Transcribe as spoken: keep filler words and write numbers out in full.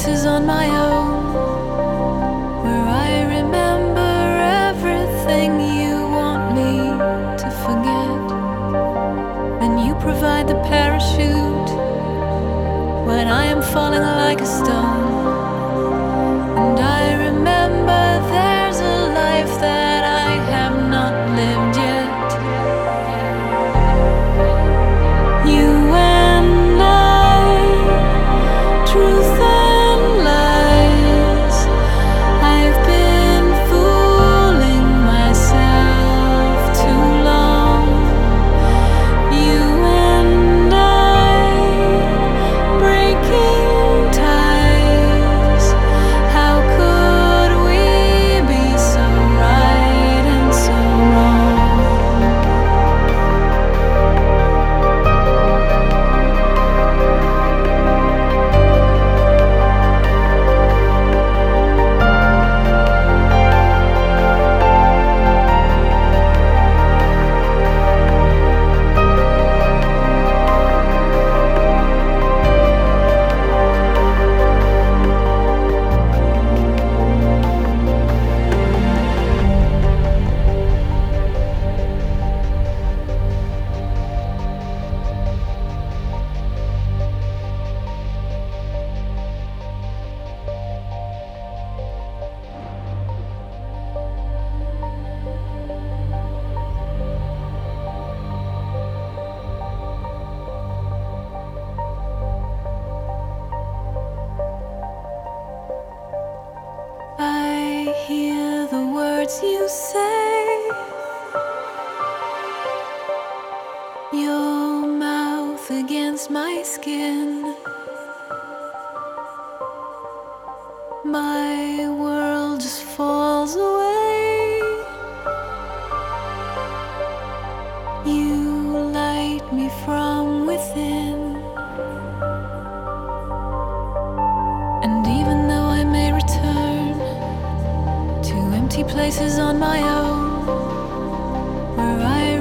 places on my own, where I remember everything you want me to forget. Then you provide the parachute when I am falling like a stone. And I remember there's a life that I have not lived yet. You and I, truth and lies. I've been fooling myself too long. You and I, breaking ties. How could we be so right and so wrong? I hear the words you say, your mouth against my skin. My world just falls away. You light me from within. And even though I may return to empty places on my own, where I